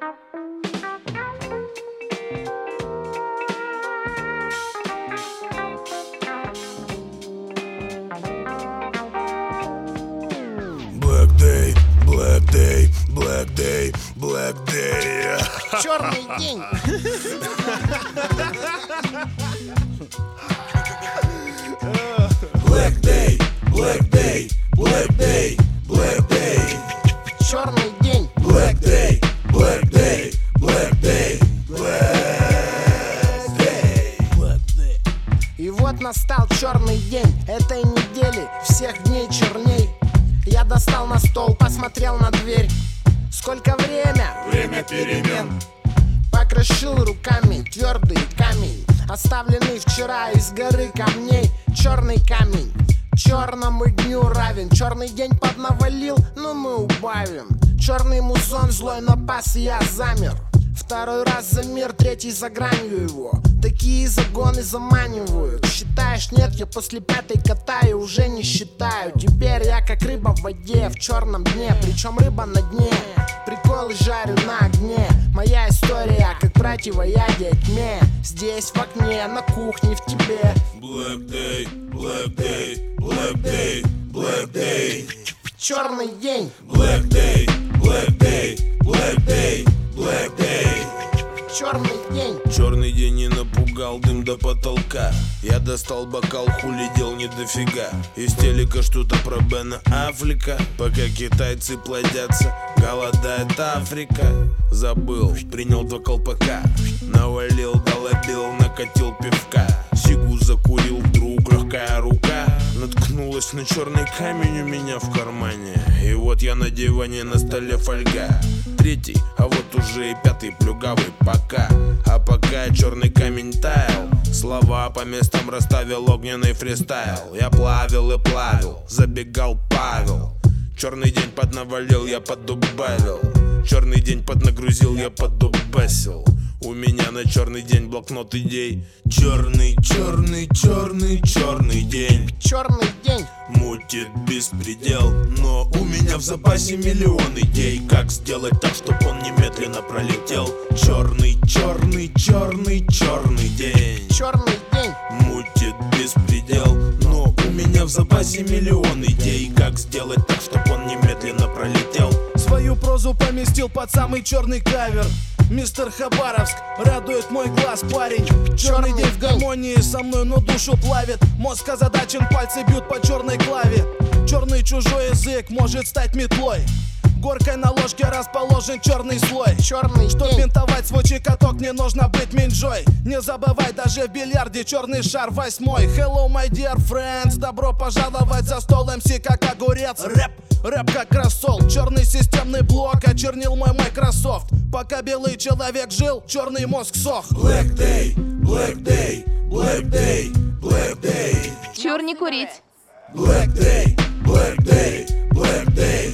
Black day, black day, black day, black day. Черный день. Black day, black day, black day, black day. Черный день. Black day, black day, black day, black day. И вот настал черный день этой недели, всех дней черней. Я достал на стол, посмотрел на дверь. Сколько время? Время перемен. Покрошил руками твердый камень, оставленный вчера из горы камней. Черный камень черному дню равен. Черный день поднавалил, но мы убавим. Черный музон, злой напас, я замер. Второй раз за мир, третий за гранью его. Такие загоны заманивают. Считаешь, нет, я после пятой катаю, уже не считаю. Теперь я как рыба в воде, в черном дне. Причем рыба на дне, приколы жарю на огне. Моя история как противоядие тьме. Здесь в окне, на кухне, в тебе. Black day, black day, black day, black day. Черный день. Black day, black day, black day, black day. Черный день. Черный день не напугал, дым до потолка. Я достал бокал, хули дел не дофига. Из телека что-то про Бена Аффлека. Пока китайцы плодятся, голодает Африка. Забыл, принял 2 колпака. Навалил, долобил, накатил пивка. Сигу закурил, вдруг легкая рука наткнулась на черный камень у меня в кармане. И вот я на диване, на столе фольга. 3-й, а вот уже и 5-й плюгавый пока. А пока черный камень таял, слова по местам расставил, огненный фристайл. Я плавил и плавил, забегал Павел. Черный день поднавалил, я поддубавил. Черный день поднагрузил, я поддубасил. У меня на черный день блокнот идей. Черный, черный, черный, черный день. Черный день. Мутит беспредел, но у меня в запасе миллион идей. Как сделать так, чтоб он немедленно пролетел. Черный, черный, черный, черный день. Черный день. Мутит беспредел, но у меня в запасе миллион идей. Как сделать так, чтоб он немедленно пролетел. Свою прозу поместил под самый черный кавер. Мистер Хабаровск, радует мой глаз, парень. Черный день в гармонии со мной, но душу плавит. Мозг озадачен, пальцы бьют по черной клаве. Черный чужой язык может стать метлой. Горкой на ложке расположен черный слой. Черный Чтоб день. бинтовать свой чекоток, не нужно быть минджой. Не забывай, даже в бильярде черный шар 8-й. Hello, my dear friends, добро пожаловать за стол. МС как огурец, рэп как рассол. Черный системный блок очернил мой Microsoft. Пока белый человек жил, черный мозг сох. Black day, black day, black day, black day. Чур не курить. Black day, black day, black day.